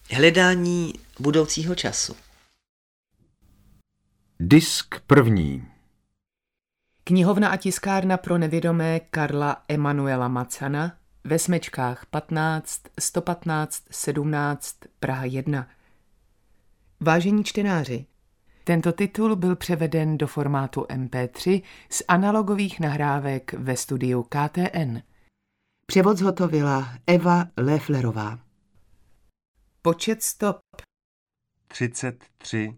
Hledání budoucího času. Disk první. Knihovna a tiskárna pro nevědomé Karla Emanuela Macana ve Smečkách 15 115 17 Praha 1. Vážení čtenáři, tento titul byl převeden do formátu MP3 z analogových nahrávek ve studiu KTN. Převod zhotovila Eva Lefflerová. Počet stop 33.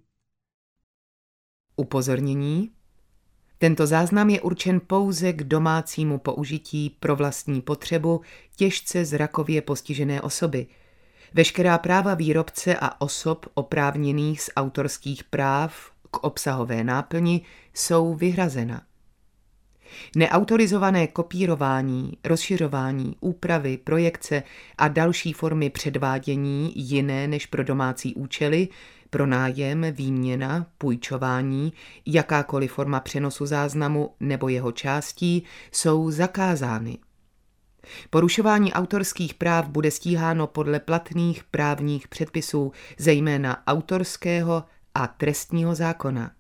Upozornění. Tento záznam je určen pouze k domácímu použití pro vlastní potřebu těžce zrakově postižené osoby. Veškerá práva výrobce a osob oprávněných z autorských práv k obsahové náplni jsou vyhrazena. Neautorizované kopírování, rozšiřování, úpravy, projekce a další formy předvádění jiné než pro domácí účely, pronájem, výměna, půjčování, jakákoliv forma přenosu záznamu nebo jeho částí jsou zakázány. Porušování autorských práv bude stíháno podle platných právních předpisů, zejména autorského a trestního zákona.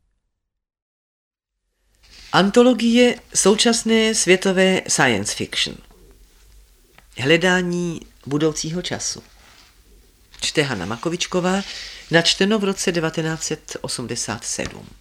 Antologie současné světové science fiction. Hledání budoucího času. Čte Hana Makovičková, načteno v roce 1987.